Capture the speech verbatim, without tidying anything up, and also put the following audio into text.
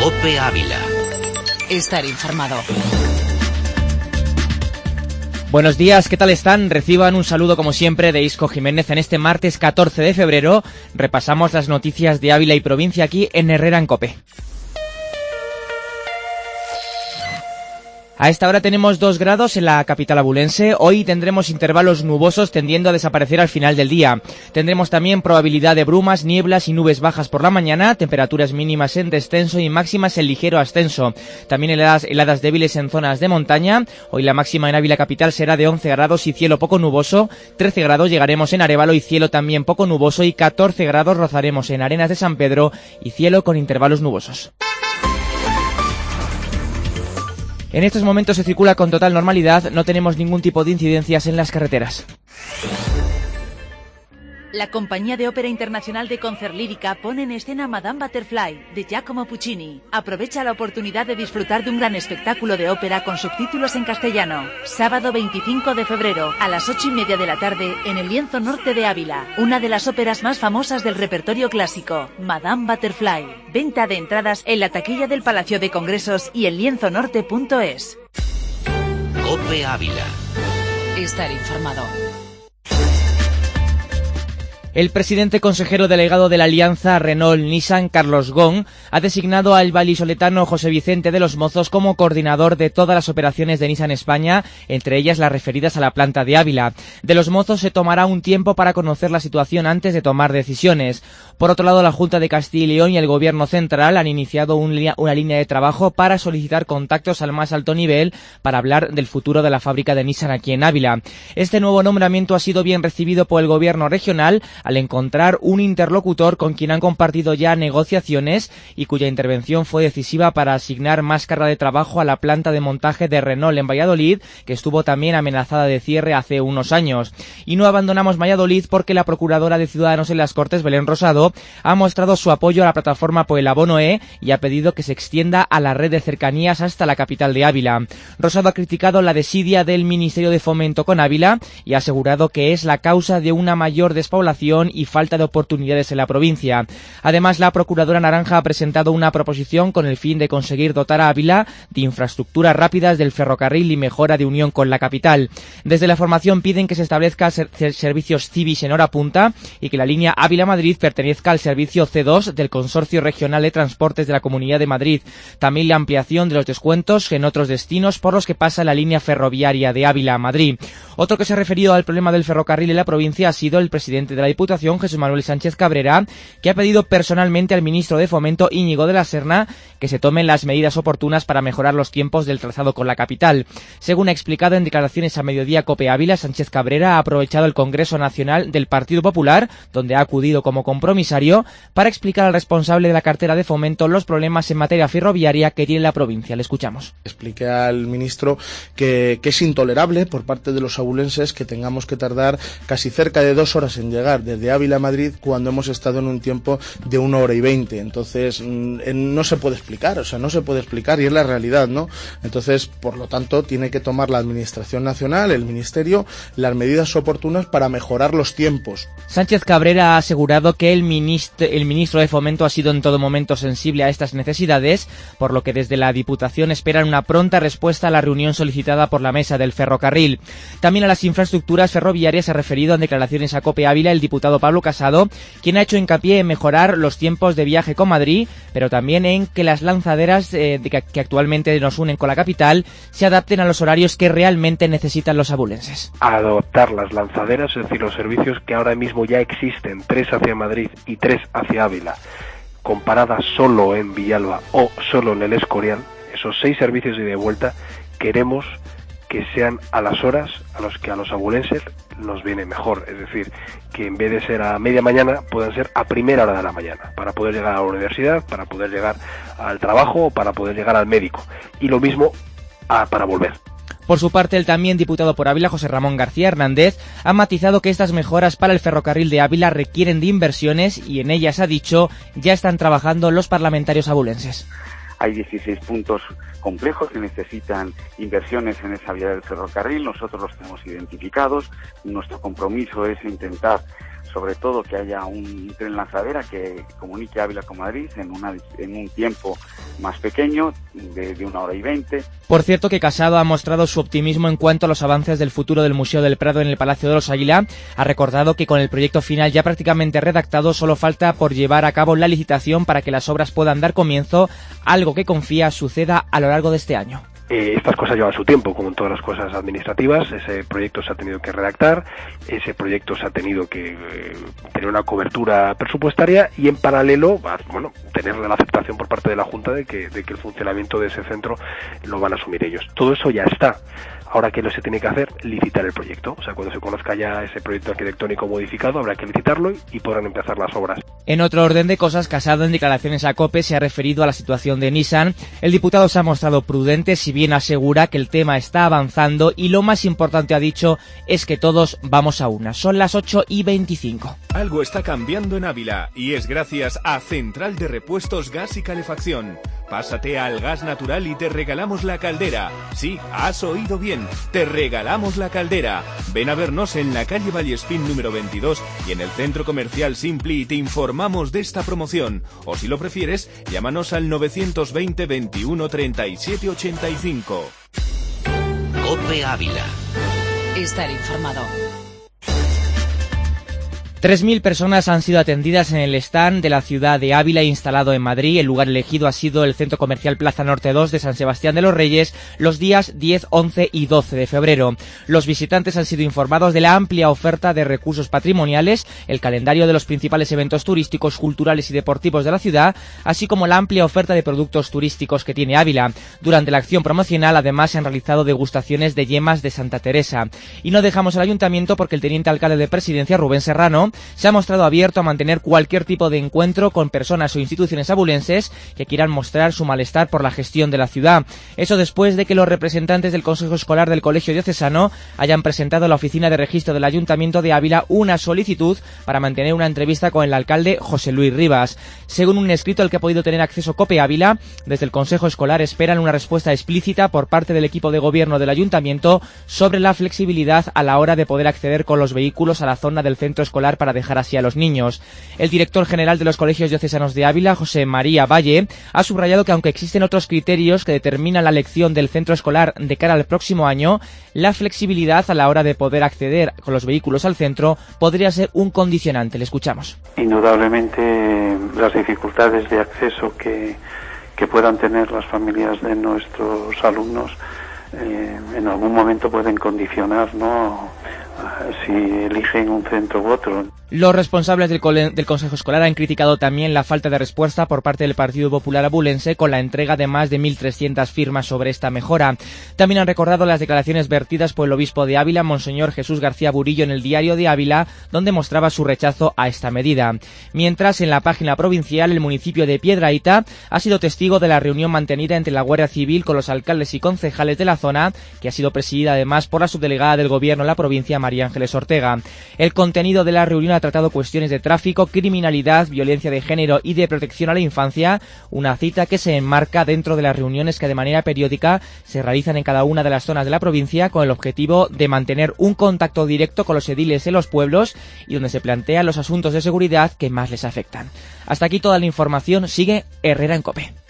COPE Ávila. Estar informado. Buenos días, ¿qué tal están? Reciban un saludo como siempre de Isco Jiménez en este martes catorce de febrero. Repasamos las noticias de Ávila y provincia aquí en Herrera en COPE. A esta hora tenemos dos grados en la capital abulense. Hoy tendremos intervalos nubosos tendiendo a desaparecer al final del día. Tendremos también probabilidad de brumas, nieblas y nubes bajas por la mañana, temperaturas mínimas en descenso y máximas en ligero ascenso. También heladas, heladas débiles en zonas de montaña. Hoy la máxima en Ávila capital será de once grados y cielo poco nuboso. trece grados llegaremos en Arévalo y cielo también poco nuboso, y catorce grados rozaremos en Arenas de San Pedro y cielo con intervalos nubosos. En estos momentos se circula con total normalidad, no tenemos ningún tipo de incidencias en las carreteras. La Compañía de Ópera Internacional de Concertlírica pone en escena Madame Butterfly, de Giacomo Puccini. Aprovecha la oportunidad de disfrutar de un gran espectáculo de ópera con subtítulos en castellano. Sábado veinticinco de febrero, a las ocho y media de la tarde, en el Lienzo Norte de Ávila. Una de las óperas más famosas del repertorio clásico, Madame Butterfly. Venta de entradas en la taquilla del Palacio de Congresos y en lienzo norte punto es. COPE Ávila. Estar informado. El presidente consejero delegado de la alianza Renault-Nissan, Carlos Gon, ha designado al vallisoletano José Vicente de los Mozos como coordinador de todas las operaciones de Nissan España, entre ellas las referidas a la planta de Ávila. De los Mozos se tomará un tiempo para conocer la situación antes de tomar decisiones. Por otro lado, la Junta de Castilla y León y el Gobierno Central han iniciado un li- una línea de trabajo para solicitar contactos al más alto nivel para hablar del futuro de la fábrica de Nissan aquí en Ávila. Este nuevo nombramiento ha sido bien recibido por el Gobierno regional, al encontrar un interlocutor con quien han compartido ya negociaciones y cuya intervención fue decisiva para asignar más carga de trabajo a la planta de montaje de Renault en Valladolid, que estuvo también amenazada de cierre hace unos años. Y no abandonamos Valladolid porque la procuradora de Ciudadanos en las Cortes, Belén Rosado, ha mostrado su apoyo a la plataforma por el abono E y ha pedido que se extienda a la red de cercanías hasta la capital de Ávila. Rosado ha criticado la desidia del Ministerio de Fomento con Ávila y ha asegurado que es la causa de una mayor despoblación y falta de oportunidades en la provincia. Además, la procuradora naranja ha presentado una proposición con el fin de conseguir dotar a Ávila de infraestructuras rápidas del ferrocarril y mejora de unión con la capital. Desde la formación piden que se establezcan ser servicios Cibis en hora punta y que la línea Ávila-Madrid pertenezca al servicio C dos del Consorcio Regional de Transportes de la Comunidad de Madrid. También la ampliación de los descuentos en otros destinos por los que pasa la línea ferroviaria de Ávila a Madrid. Otro que se ha referido al problema del ferrocarril en la provincia ha sido el presidente de la Diputación, Jesús Manuel Sánchez Cabrera, que ha pedido personalmente al ministro de Fomento, Íñigo de la Serna, que se tomen las medidas oportunas para mejorar los tiempos del trazado con la capital. Según ha explicado en declaraciones a Mediodía COPE Ávila, Sánchez Cabrera ha aprovechado el Congreso Nacional del Partido Popular, donde ha acudido como compromisario, para explicar al responsable de la cartera de Fomento los problemas en materia ferroviaria que tiene la provincia. Le escuchamos. Expliqué al ministro que, que es intolerable por parte de los abulenses que tengamos que tardar casi cerca de dos horas en llegar desde Ávila a Madrid cuando hemos estado en un tiempo de una hora y veinte. Entonces no se puede explicar, o sea, no se puede explicar y es la realidad, ¿no? Entonces, por lo tanto, tiene que tomar la Administración Nacional, el Ministerio, las medidas oportunas para mejorar los tiempos. Sánchez Cabrera ha asegurado que el ministro, el ministro de Fomento ha sido en todo momento sensible a estas necesidades, por lo que desde la Diputación esperan una pronta respuesta a la reunión solicitada por la Mesa del Ferrocarril. También a las infraestructuras ferroviarias se ha referido en declaraciones a COPE Ávila el diputado Pablo Casado, quien ha hecho hincapié en mejorar los tiempos de viaje con Madrid, pero también en que las lanzaderas eh, de que, que actualmente nos unen con la capital se adapten a los horarios que realmente necesitan los abulenses. Adoptar las lanzaderas, es decir, los servicios que ahora mismo ya existen, tres hacia Madrid y tres hacia Ávila, comparadas solo en Villalba o solo en el Escorial, esos seis servicios de ida y vuelta, queremos que sean a las horas a los que a los abulenses nos viene mejor, es decir, que en vez de ser a media mañana puedan ser a primera hora de la mañana, para poder llegar a la universidad, para poder llegar al trabajo o para poder llegar al médico, y lo mismo a, para volver. Por su parte, el también diputado por Ávila, José Ramón García Hernández, ha matizado que estas mejoras para el ferrocarril de Ávila requieren de inversiones y en ellas, ha dicho, ya están trabajando los parlamentarios abulenses. Hay dieciséis puntos complejos que necesitan inversiones en esa vía del ferrocarril. Nosotros los tenemos identificados. Nuestro compromiso es intentar sobre todo que haya un tren lanzadera que comunique Ávila con Madrid en, una, en un tiempo más pequeño, de, de una hora y veinte. Por cierto que Casado ha mostrado su optimismo en cuanto a los avances del futuro del Museo del Prado en el Palacio de los Águila. Ha recordado que con el proyecto final ya prácticamente redactado solo falta por llevar a cabo la licitación para que las obras puedan dar comienzo, algo que confía suceda a lo largo de este año. Eh, estas cosas llevan su tiempo, como en todas las cosas administrativas. Ese proyecto se ha tenido que redactar, ese proyecto se ha tenido que eh, tener una cobertura presupuestaria y en paralelo, bueno, tener la aceptación por parte de la Junta de que, de que el funcionamiento de ese centro lo van a asumir ellos. Todo eso ya está. Ahora, ¿qué se tiene que hacer? Licitar el proyecto. O sea, cuando se conozca ya ese proyecto arquitectónico modificado, habrá que licitarlo y podrán empezar las obras. En otro orden de cosas, Casado en declaraciones a COPE se ha referido a la situación de Nissan. El diputado se ha mostrado prudente, si bien asegura que el tema está avanzando y lo más importante, ha dicho, es que todos vamos a una. Son las ocho y veinticinco. Algo está cambiando en Ávila y es gracias a Central de Repuestos Gas y Calefacción. Pásate al gas natural y te regalamos la caldera. Sí, has oído bien, te regalamos la caldera. Ven a vernos en la calle Vallespín número veintidós y en el centro comercial Simpli y te informamos de esta promoción. O si lo prefieres, llámanos al novecientos veinte veintiuno treinta y siete ochenta y cinco. COPE Ávila. Estar informado. tres mil personas han sido atendidas en el stand de la ciudad de Ávila instalado en Madrid. El lugar elegido ha sido el Centro Comercial Plaza Norte dos de San Sebastián de los Reyes los días diez, once y doce de febrero. Los visitantes han sido informados de la amplia oferta de recursos patrimoniales, el calendario de los principales eventos turísticos, culturales y deportivos de la ciudad, así como la amplia oferta de productos turísticos que tiene Ávila. Durante la acción promocional, además, se han realizado degustaciones de yemas de Santa Teresa. Y no dejamos el ayuntamiento porque el teniente alcalde de Presidencia, Rubén Serrano, se ha mostrado abierto a mantener cualquier tipo de encuentro con personas o instituciones abulenses que quieran mostrar su malestar por la gestión de la ciudad. Eso después de que los representantes del Consejo Escolar del Colegio Diocesano hayan presentado a la Oficina de Registro del Ayuntamiento de Ávila una solicitud para mantener una entrevista con el alcalde José Luis Rivas. Según un escrito al que ha podido tener acceso COPE Ávila, desde el Consejo Escolar esperan una respuesta explícita por parte del equipo de gobierno del Ayuntamiento sobre la flexibilidad a la hora de poder acceder con los vehículos a la zona del centro escolar para dejar así a los niños. El director general de los colegios diocesanos de Ávila, José María Valle, ha subrayado que aunque existen otros criterios que determinan la elección del centro escolar de cara al próximo año, la flexibilidad a la hora de poder acceder con los vehículos al centro podría ser un condicionante. Le escuchamos. Indudablemente las dificultades de acceso que, que puedan tener las familias de nuestros alumnos eh, en algún momento pueden condicionar, ¿no?, si eligen un centro u otro. Los responsables del, del Consejo Escolar han criticado también la falta de respuesta por parte del Partido Popular Abulense con la entrega de más de mil trescientas firmas sobre esta mejora. También han recordado las declaraciones vertidas por el obispo de Ávila, Monseñor Jesús García Burillo, en el Diario de Ávila, donde mostraba su rechazo a esta medida. Mientras, en la página provincial, el municipio de Piedrahita ha sido testigo de la reunión mantenida entre la Guardia Civil con los alcaldes y concejales de la zona, que ha sido presidida además por la subdelegada del Gobierno en la provincia, María Ángeles Ortega. El contenido de la reunión ha tratado cuestiones de tráfico, criminalidad, violencia de género y de protección a la infancia, una cita que se enmarca dentro de las reuniones que de manera periódica se realizan en cada una de las zonas de la provincia con el objetivo de mantener un contacto directo con los ediles en los pueblos y donde se plantean los asuntos de seguridad que más les afectan. Hasta aquí toda la información. Sigue Herrera en COPE.